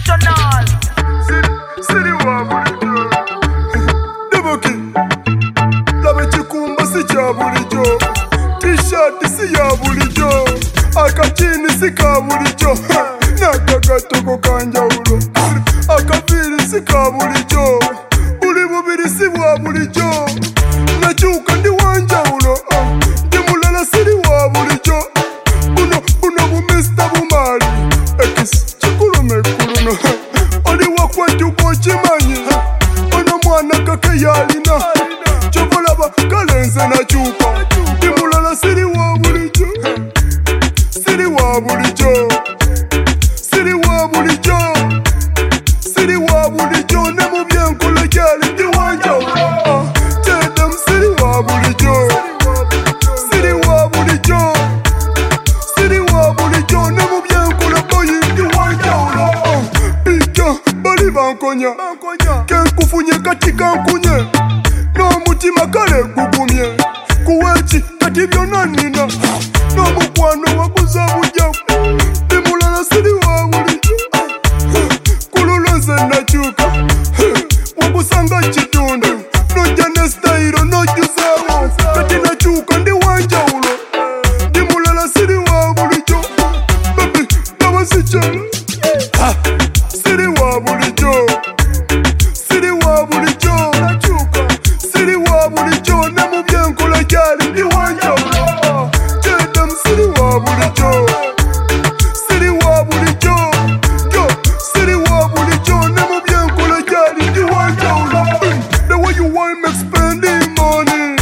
International. Siri wa bulijjo Devoki Laba ekikumba si kya bulijjo T-shirt si ya bulijjo Akachini si ka bulijjo N'akagatoko kanjawulo Akaviiri si ka bulijjo Buli bubiri si bwa bulijjo Nakyuka ndi wanjawulo Ndi mulala siri wa bulijjo Buno bu Mr. Bumali Ekisi kikulume ekuluno Oli wakwetuka okimanyi Ono mwana kake yalina Kyobalaba kale nze nakyuka Ndi mulala siri wa bulijjo Siri wa bulijjo Siri wa bulijjo Siri wa bulijjo Ne mu byenkola gyali ndi wanjawulo Kyedem siri wa bulijjo Siri wa bulijjo Siri wa bulijjo Ne mu byenkola boyi ndi wanjawulo Bijja bali bankonya Kenkufunye kati kankunye N'omutima kale gugumye Kuweki kati byonna nnina N'omukwano waguza bujja Ndi mulala siri wa bulijjo Kululo nze nakyuka Wagusanga kitundu Nojja ne stayiro nojjuzaawo Kati nakyuka ndi wanjawulo Ndi mulala siri wa bulijjo Baby laba sikyala Siri wa bulijjo Siri wa bulijjo Siri wa bulijjo Ne mu byenkola gyali ndi wanjawulo Kyedem siri wa bulijjo Siri wa bulijjo Siri wa bulijjo Ne mu byenkola gyali ndi wanjawulo The way you want me spending money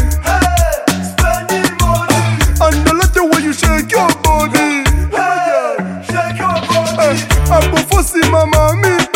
And I like the way you shake your body I go for see my mommy